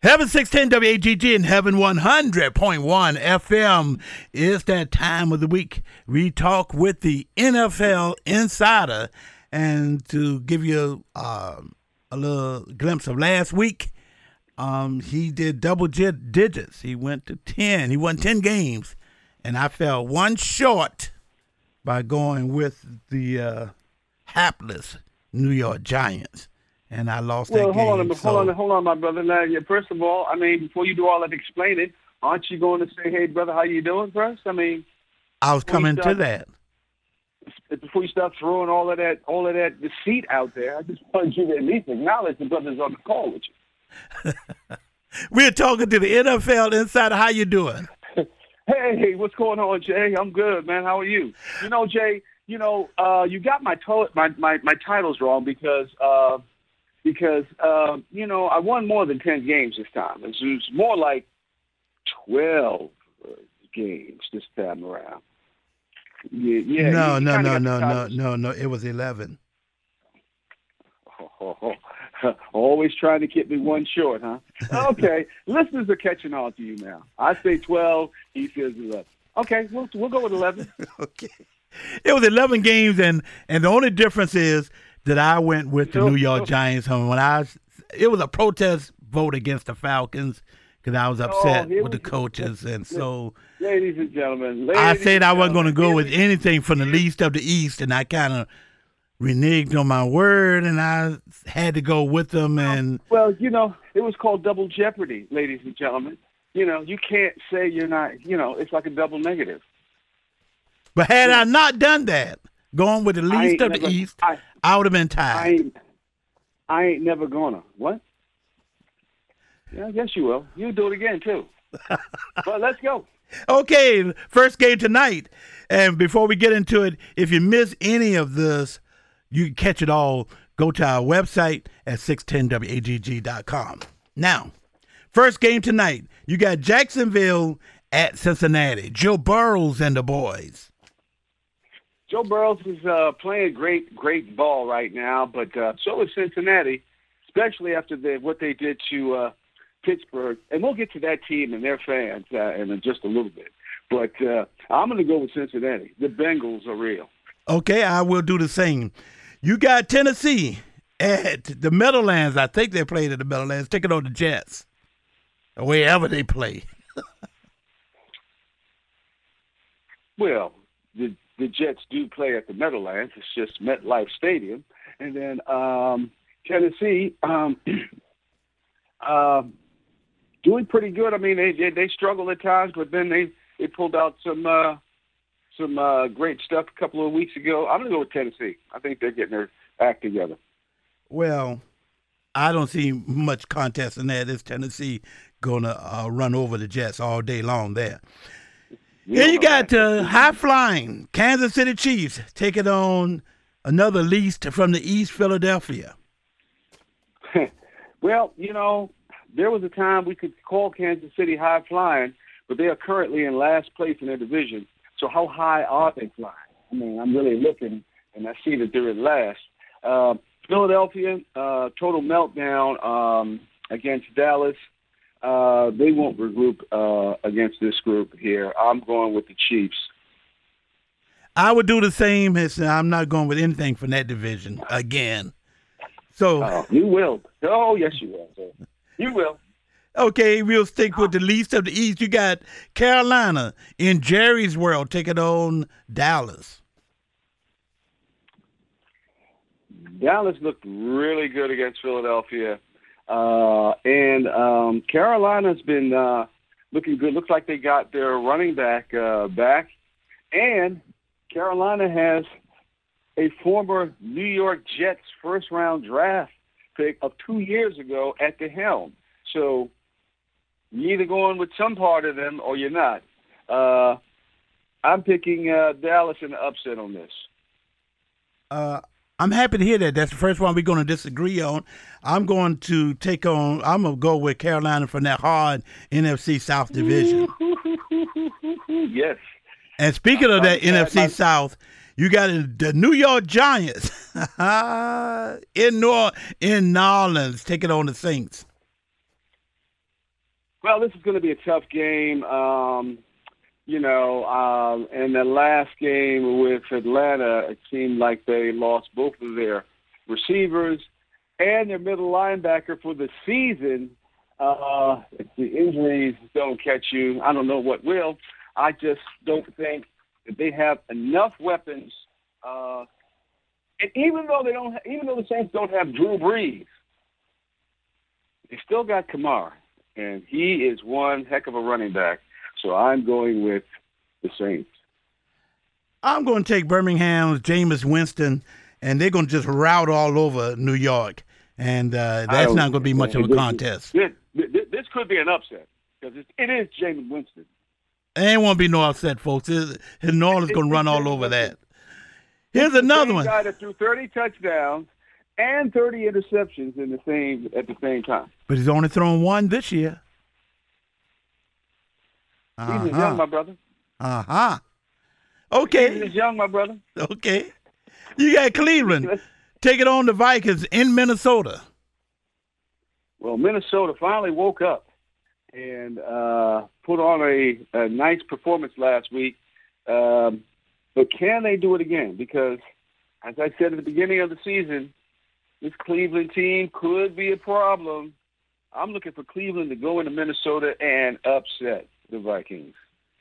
Heaven 610 WAGG and Heaven 100.1 FM. It's that time of the week we talk with the NFL insider. And to give you a little glimpse of last week, he did double digits. He went to 10. He won 10 games. And I fell one short by going with the hapless New York Giants. And I lost that game. Hold on, my brother. Now, first of all, before you do all that explaining, aren't you going to say, hey, brother, how you doing first? I was coming to that. Before you start throwing all of that deceit out there, I just wanted you to at least acknowledge the brothers on the call with you. We're talking to the NFL insider. How you doing? Hey, what's going on, Jay? I'm good, man. How are you? Jay, you got my titles wrong because I won more than 10 games this time. It was more like 12 games this time around. No. It was 11. Always trying to keep me one short, huh? Okay, listeners are catching on to you now. I say 12, he says 11. Okay, we'll go with 11. Okay. It was 11 games, and the only difference is that I went with the New York Giants home. It was a protest vote against the Falcons because I was upset with the coaches, and so ladies and gentlemen, I said I wasn't going to go with anything from the least of the East, and I kind of reneged on my word, and I had to go with them. And it was called double jeopardy, ladies and gentlemen. You can't say you're not. It's like a double negative. But had I not done that, going with the least of the East, I would have been tied. I ain't never gonna. What? Yeah, I guess you will. You'll do it again, too. But let's go. Okay, first game tonight. And before we get into it, if you miss any of this, you can catch it all. Go to our website at 610wagg.com. Now, first game tonight, you got Jacksonville at Cincinnati. Joe Burrows and the boys. Joe Burrows is playing great ball right now, but so is Cincinnati, especially after what they did to Pittsburgh. And we'll get to that team and their fans in just a little bit. But I'm going to go with Cincinnati. The Bengals are real. Okay, I will do the same. You got Tennessee at the Meadowlands. I think they played at the Meadowlands, taking on the Jets, or wherever they play. Well, the Jets do play at the Meadowlands. It's just MetLife Stadium. And then Tennessee doing pretty good. They struggle at times, but then they pulled out some great stuff a couple of weeks ago. I'm going to go with Tennessee. I think they're getting their act together. Well, I don't see much contest in that. It's Tennessee going to run over the Jets all day long there. Here you got high-flying Kansas City Chiefs taking on another least from the East, Philadelphia. Well, there was a time we could call Kansas City high-flying, but they are currently in last place in their division. So how high are they flying? I'm really looking, and I see that they're at last. Philadelphia, total meltdown against Dallas. They won't regroup against this group here. I'm going with the Chiefs. I would do the same. I'm not going with anything from that division again. So you will. Oh, yes, you will. Sir. You will. Okay, we'll stick with the least of the East. You got Carolina in Jerry's world taking on Dallas. Dallas looked really good against Philadelphia. And Carolina's been looking good. Looks like they got their running back back. And Carolina has a former New York Jets first-round draft pick of 2 years ago at the helm. So you're either going with some part of them or you're not. I'm picking Dallas in the upset on this. I'm happy to hear that. That's the first one we're going to disagree on. I'm going to go with Carolina from that hard NFC South division. Yes. And speaking of that NFC South, you got the New York Giants in New Orleans taking on the Saints. Well, this is going to be a tough game. In the last game with Atlanta, it seemed like they lost both of their receivers and their middle linebacker for the season. If the injuries don't catch you, I don't know what will. I just don't think that they have enough weapons. And even though the Saints don't have Drew Brees, they still got Kamara, and he is one heck of a running back. So I'm going with the Saints. I'm going to take Birmingham's Jameis Winston, and they're going to just route all over New York, and that's not going to be much of a contest. This could be an upset because it is Jameis Winston. There ain't won't be no upset, folks. New Orleans going to run all over that. Here's another one. Guy that threw 30 touchdowns and 30 interceptions at the same time. But he's only thrown one this year. He's young, my brother. Okay. He's young, my brother. Okay. You got Cleveland. Take it on the Vikings in Minnesota. Well, Minnesota finally woke up and put on a nice performance last week. But can they do it again? Because, as I said at the beginning of the season, this Cleveland team could be a problem. I'm looking for Cleveland to go into Minnesota and upset the Vikings.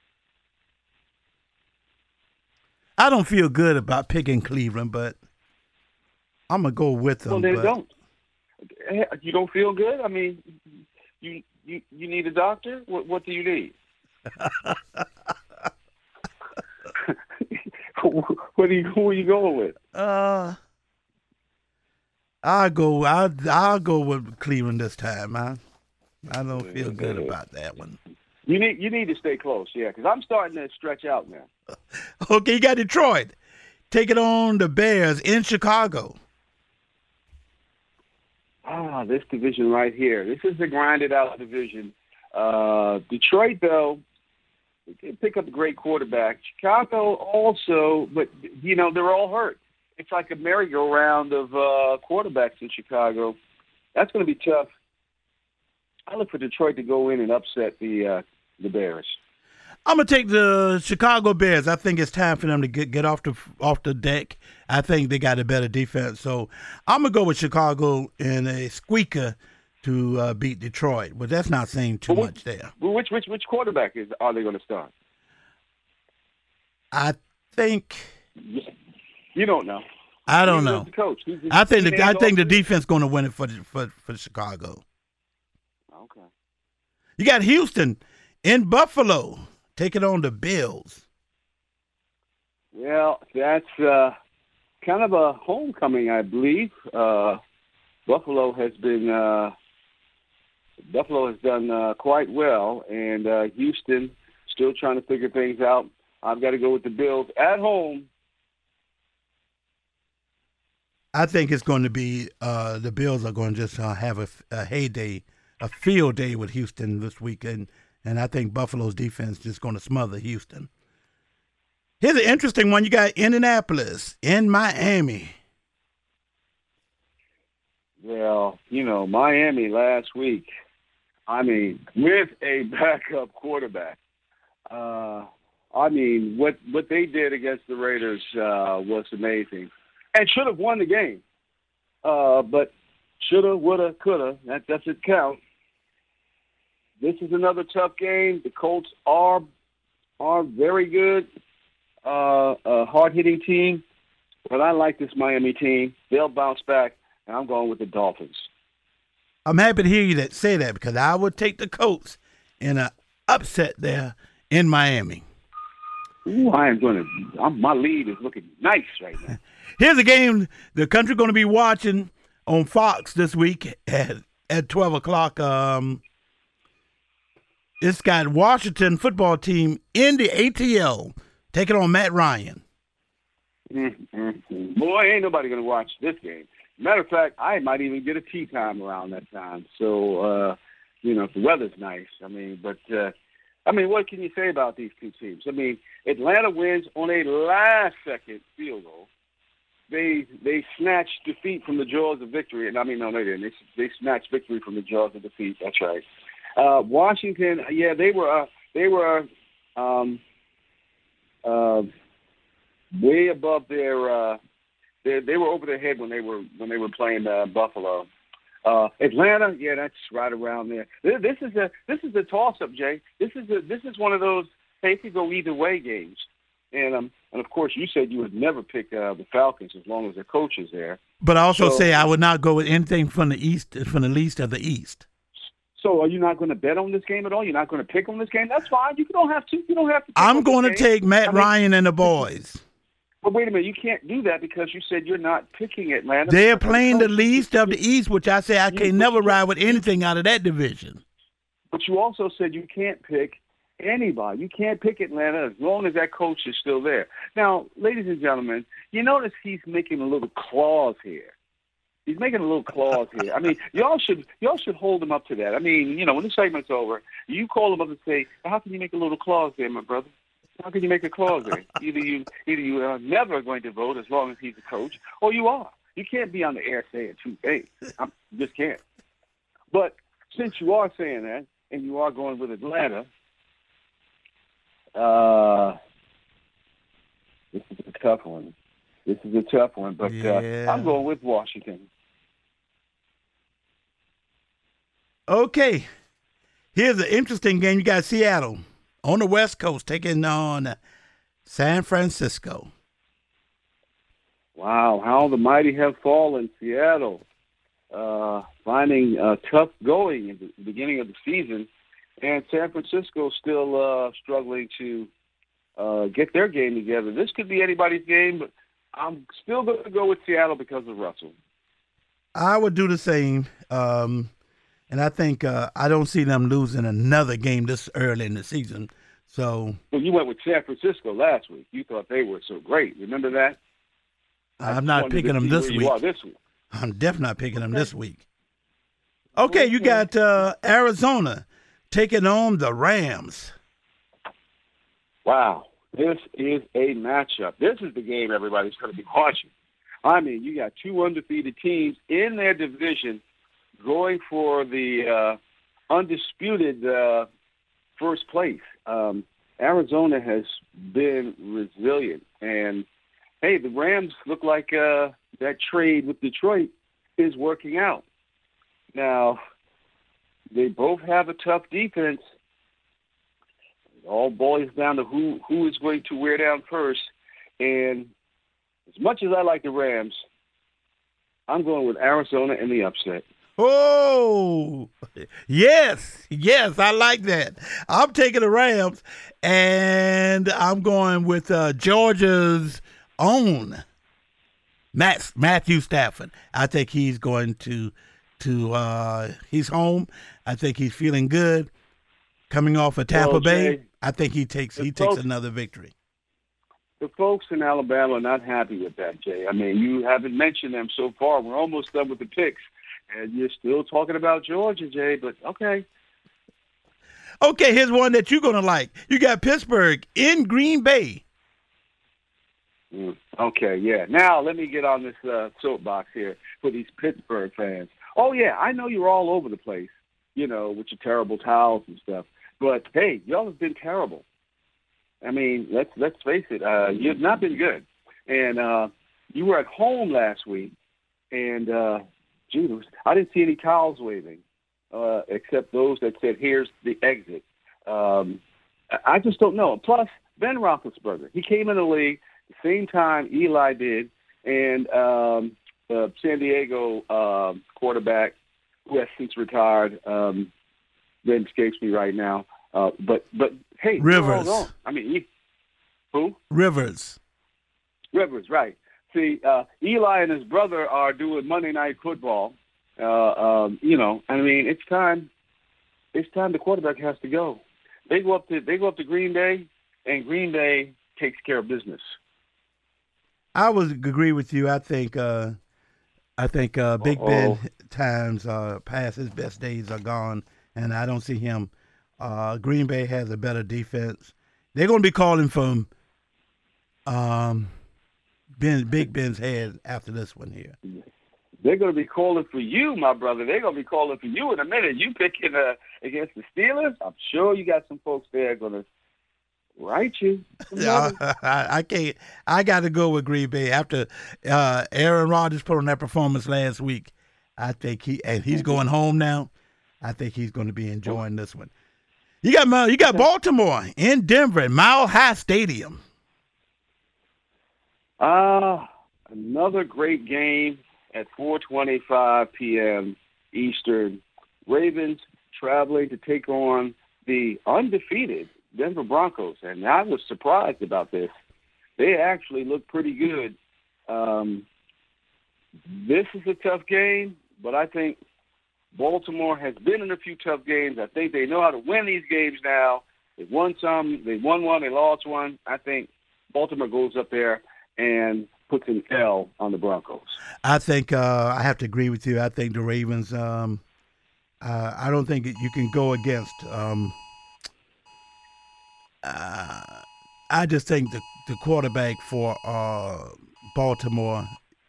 I don't feel good about picking Cleveland, but I'm going to go with them. Well, they don't. You don't feel good? I mean, you need a doctor? What do you need? Who are you going with? I'll go with Cleveland this time. I don't feel good about that one. You need to stay close, yeah, because I'm starting to stretch out now. Okay, you got Detroit. Take it on the Bears in Chicago. This division right here. This is the grinded out division. Detroit, though, they pick up a great quarterback. Chicago also, but, they're all hurt. It's like a merry-go-round of quarterbacks in Chicago. That's going to be tough. I look for Detroit to go in and upset the Bears. I'm gonna take the Chicago Bears. I think it's time for them to get off the deck. I think they got a better defense, so I'm gonna go with Chicago in a squeaker to beat Detroit. But that's not saying too much there. Which quarterback are they going to start? I think you don't know. I don't know. The coach. I think the defense going to win it for Chicago. Okay. You got Houston in Buffalo. Take it on the Bills. Well, that's kind of a homecoming, I believe. Buffalo has done quite well, and Houston still trying to figure things out. I've got to go with the Bills at home. I think it's going to be the Bills are going to just have a heyday, a field day with Houston this weekend. And I think Buffalo's defense is just going to smother Houston. Here's an interesting one. You got Indianapolis in Miami. Well, Miami last week, with a backup quarterback. What they did against the Raiders was amazing. And should have won the game. But shoulda, woulda, coulda. That doesn't count. This is another tough game. The Colts are very good, a hard-hitting team. But I like this Miami team. They'll bounce back, and I'm going with the Dolphins. I'm happy to hear you say that because I would take the Colts in an upset there in Miami. Ooh, my lead is looking nice right now. Here's a game the country's going to be watching on Fox this week at 12 o'clock. It's got Washington football team in the ATL taking on Matt Ryan. Boy, ain't nobody going to watch this game. Matter of fact, I might even get a tea time around that time. So, if the weather's nice. What can you say about these two teams? Atlanta wins on a last-second field goal. They snatched defeat from the jaws of victory. No, they didn't. They snatched victory from the jaws of defeat. That's right. Washington, yeah, they were way above their. They were over their head when they were playing Buffalo. Atlanta, yeah, that's right around there. This is a toss up, Jay. This is one of those hey, it could go either way games. And of course, you said you would never pick the Falcons as long as the coach is there. But I also say I would not go with anything from the East, from the least of the East. So are you not going to bet on this game at all? You're not going to pick on this game? That's fine. You don't have to. You don't have to. I'm going to take Matt Ryan and the boys. But wait a minute. You can't do that because you said you're not picking Atlanta. They're playing the least of the East, which I say I can never ride with anything out of that division. But you also said you can't pick anybody. You can't pick Atlanta as long as that coach is still there. Now, ladies and gentlemen, you notice he's making a little clause here. He's making a little clause here. I mean, y'all should hold him up to that. I mean, when the segment's over, you call him up and say, "How can you make a little clause there, my brother? How can you make a clause there? Either you are never going to vote as long as he's a coach, or you are. You can't be on the air saying two things. You just can't. But since you are saying that, and you are going with Atlanta, this is a tough one. But I'm going with Washington. Okay. Here's an interesting game. You got Seattle on the West Coast taking on San Francisco. Wow, how the mighty have fallen. Seattle finding tough going in the beginning of the season, and San Francisco still struggling to get their game together. This could be anybody's game, but I'm still going to go with Seattle because of Russell. I would do the same, and I think I don't see them losing another game this early in the season. So, well, you went with San Francisco last week. You thought they were so great. Remember that? I'm not picking them this week. I'm definitely not picking them this week. Okay, you got Arizona taking on the Rams. Wow, this is a matchup. This is the game everybody's going to be watching. I mean, you got two undefeated teams in their division going for the undisputed first place. Arizona has been resilient. And, hey, the Rams look like that trade with Detroit is working out. Now, they both have a tough defense. It all boils down to who is going to wear down first. And as much as I like the Rams, I'm going with Arizona in the upset. Oh, yes, I like that. I'm taking the Rams, and I'm going with Georgia's own Matthew Stafford. I think he's going to he's home. I think he's feeling good. Coming off of Tampa Bay, Jay, I think he takes another victory. The folks in Alabama are not happy with that, Jay. I mean, you haven't mentioned them so far. We're almost done with the picks. And you're still talking about Georgia, Jay, but okay. Okay, here's one that you're going to like. You got Pittsburgh in Green Bay. Okay, yeah. Now let me get on this soapbox here for these Pittsburgh fans. Oh, yeah, I know you're all over the place, with your terrible towels and stuff. But, hey, y'all have been terrible. I mean, let's face it. You've not been good. And you were at home last week, and I didn't see any towels waving, except those that said, "Here's the exit." I just don't know. Plus, Ben Roethlisberger, he came in the league the same time Eli did, and the San Diego quarterback, who has since retired, name escapes me right now. But hey, Rivers. I mean, who? Rivers, right. See, Eli and his brother are doing Monday Night Football. I mean, it's time. It's time the quarterback has to go. They go up to Green Bay, and Green Bay takes care of business. I would agree with you. I think Big Ben times past his best days are gone, and I don't see him. Green Bay has a better defense. They're going to be calling from Big Ben's head after this one here. They're going to be calling for you, my brother. They're going to be calling for you in a minute. You picking against the Steelers? I'm sure you got some folks there going to write you. I can't. I got to go with Green Bay after Aaron Rodgers put on that performance last week. I think he's going home now. I think he's going to be enjoying this one. You got Baltimore in Denver at Mile High Stadium. Another great game at 4:25 p.m. Eastern. Ravens traveling to take on the undefeated Denver Broncos, and I was surprised about this. They actually look pretty good. This is a tough game, but I think Baltimore has been in a few tough games. I think they know how to win these games now. They've won some. They won one. They lost one. I think Baltimore goes up there and puts an L on the Broncos. I think I have to agree with you. I think the Ravens, I don't think you can go against. I just think the quarterback for Baltimore,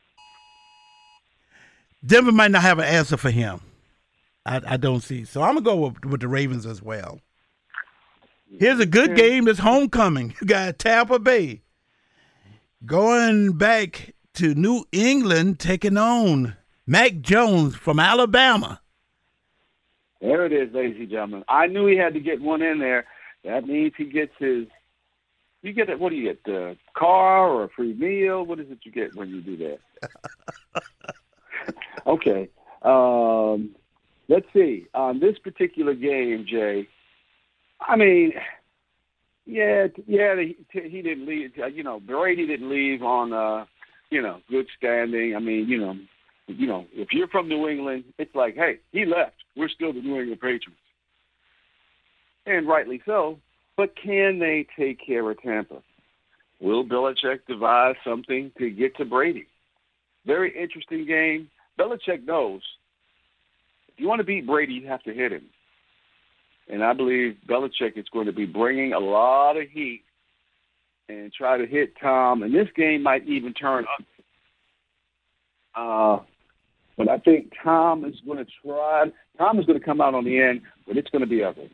Denver might not have an answer for him. I don't see. So I'm going to go with the Ravens as well. Here's a good game. This homecoming. You got Tampa Bay going back to New England, taking on Mac Jones from Alabama. There it is, ladies and gentlemen. I knew he had to get one in there. That means he gets his – you get it. What do you get, a car or a free meal? What is it you get when you do that? Okay. Let's see. On this particular game, Jay, I mean, he didn't leave. Brady didn't leave on, good standing. I mean, if you're from New England, it's like, hey, he left. We're still the New England Patriots. And rightly so. But can they take care of Tampa? Will Belichick devise something to get to Brady? Very interesting game. Belichick knows if you want to beat Brady, you have to hit him. And I believe Belichick is going to be bringing a lot of heat and try to hit Tom. And this game might even turn up. But I think Tom is going to try. Tom is going to come out on the end, but it's going to be ugly.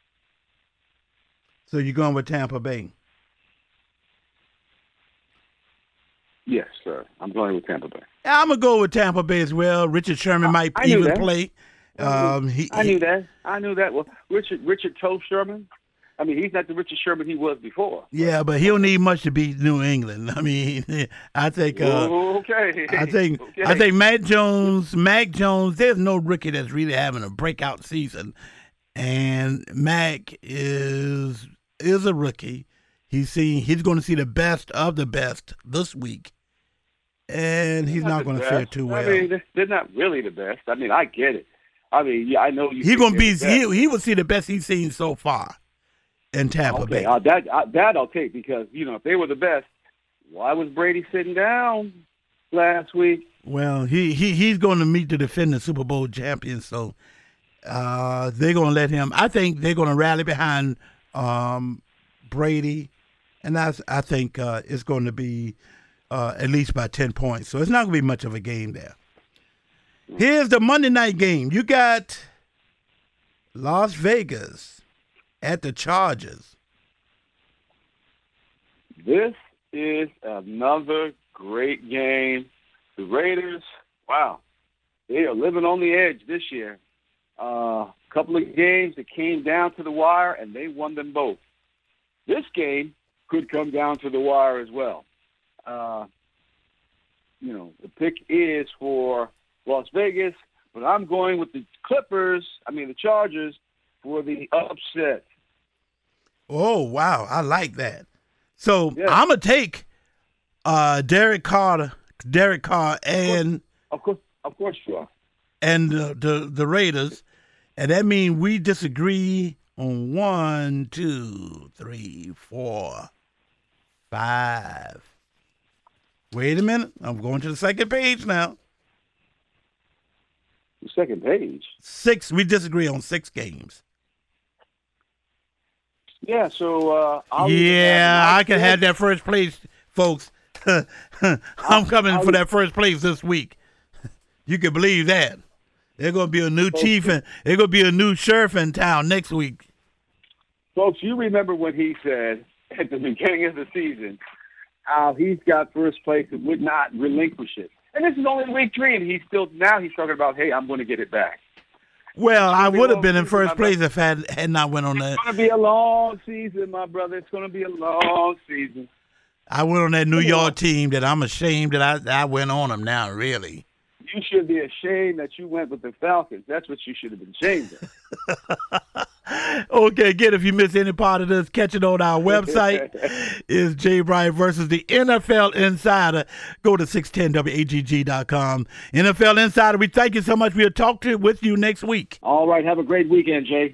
So you're going with Tampa Bay? Yes, sir. I'm going with Tampa Bay. I'm going to go with Tampa Bay as well. Richard Sherman might even play. I knew that. Well, Richard Toe Sherman, I mean, he's not the Richard Sherman he was before. Yeah, but he'll need much to beat New England. I mean, I think. Okay. I think Mac Jones. There's no rookie that's really having a breakout season, and Mac is a rookie. He's going to see the best of the best this week, and he's not going to fare too well. I mean, they're not really the best. I mean, I get it. I mean, yeah, I know you. He's going to be. He will see the best he's seen so far in Tampa Bay. That I'll take, because if they were the best, why was Brady sitting down last week? Well, he's going to meet the defending Super Bowl champion, so they're going to let him. I think they're going to rally behind Brady, and I think it's going to be at least by 10 points. So it's not going to be much of a game there. Here's the Monday night game. You got Las Vegas at the Chargers. This is another great game. The Raiders, wow, they are living on the edge this year. A couple of games that came down to the wire, and they won them both. This game could come down to the wire as well. The pick is for Las Vegas, but I'm going with the Chargers, for the upset. Oh, wow. I like that. So yeah. I'm going to take Derek Carr, and of course you are. And the Raiders, and that means we disagree on 1, 2, 3, 4, 5. Wait a minute. I'm going to the second page now. The second page? 6. We disagree on 6 games. Yeah, so I can have that first place, folks. I'm coming for that first place this week. You can believe that. There's going to be a new chief and there's going to be a new sheriff in town next week. Folks, you remember when he said at the beginning of the season how he's got first place and would not relinquish it. And this is only week 3, and he's talking about, hey, I'm going to get it back. Well, I would have been in first place if I had not went on that. It's going to be a long season, my brother. It's going to be a long season. I went on that New York team that I'm ashamed that I went on them now, really. You should be ashamed that you went with the Falcons. That's what you should have been ashamed of. Okay, again, if you missed any part of this, catch it on our website. It's Jay Bryant versus the NFL Insider. Go to 610WAGG.com. NFL Insider, we thank you so much. We'll talk with you next week. All right. Have a great weekend, Jay.